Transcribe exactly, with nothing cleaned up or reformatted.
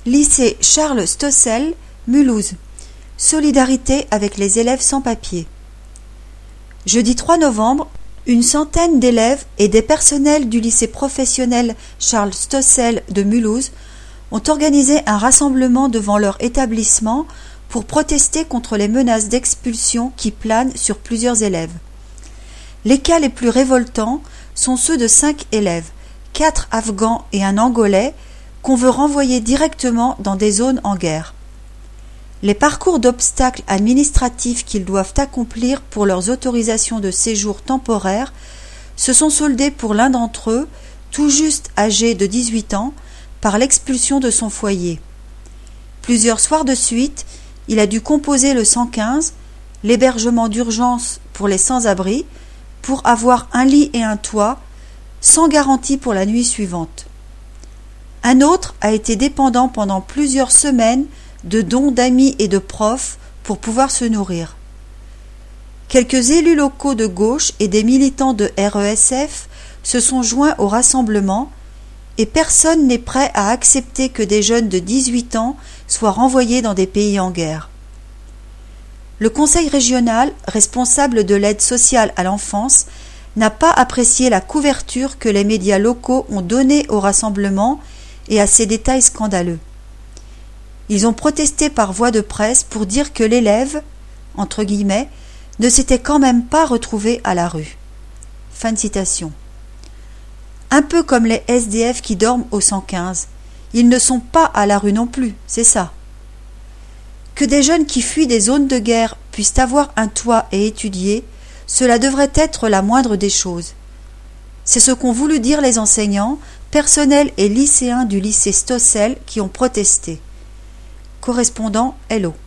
Lycée Charles Stossel, Mulhouse. Solidarité avec les élèves sans papier. Jeudi trois novembre, une centaine d'élèves et des personnels du lycée professionnel Charles Stossel de Mulhouse ont organisé un rassemblement devant leur établissement pour protester contre les menaces d'expulsion qui planent sur plusieurs élèves. Les cas les plus révoltants sont ceux de cinq élèves, quatre Afghans et un Angolais, qu'on veut renvoyer directement dans des zones en guerre. Les parcours d'obstacles administratifs qu'ils doivent accomplir pour leurs autorisations de séjour temporaires se sont soldés pour l'un d'entre eux, tout juste âgé de dix-huit ans, par l'expulsion de son foyer. Plusieurs soirs de suite, il a dû composer le cent quinze, l'hébergement d'urgence pour les sans-abri, pour avoir un lit et un toit, sans garantie pour la nuit suivante. Un autre a été dépendant pendant plusieurs semaines de dons d'amis et de profs pour pouvoir se nourrir. Quelques élus locaux de gauche et des militants de R E S F se sont joints au rassemblement et personne n'est prêt à accepter que des jeunes de dix-huit ans soient renvoyés dans des pays en guerre. Le conseil régional, responsable de l'aide sociale à l'enfance, n'a pas apprécié la couverture que les médias locaux ont donnée au rassemblement et à ces détails scandaleux. Ils ont protesté par voie de presse pour dire que l'élève, entre guillemets, ne s'était quand même pas retrouvé à la rue. Fin de citation. Un peu comme les S D F qui dorment au cent quinze, ils ne sont pas à la rue non plus, c'est ça. Que des jeunes qui fuient des zones de guerre puissent avoir un toit et étudier, cela devrait être la moindre des choses. C'est ce qu'ont voulu dire les enseignants, personnels et lycéens du lycée Stossel qui ont protesté. Correspondant Hello.